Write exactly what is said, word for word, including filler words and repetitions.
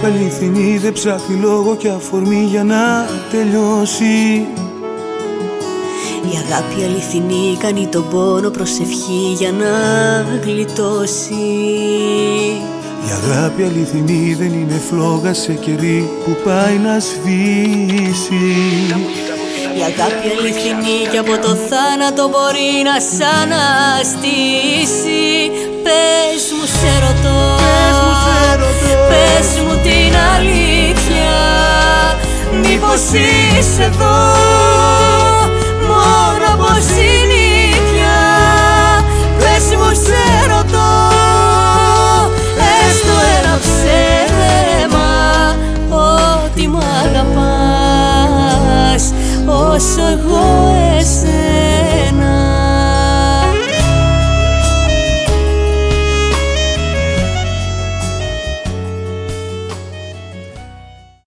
αληθινή δεν ψάχνει λόγο και αφορμή για να τελειώσει. Η αγάπη αληθινή κάνει τον πόνο προσευχή για να γλιτώσει. Η αγάπη αληθινή δεν είναι φλόγα σε κερί που πάει να σβήσει. Η αγάπη αληθινή κι από το θάνατο μπορεί να σ' αναστήσει. Πες μου σε ρωτώ, Πες μου, σε ρωτώ, πες μου την αλήθεια. Μήπως είσαι εδώ μόνο από συνήθεια.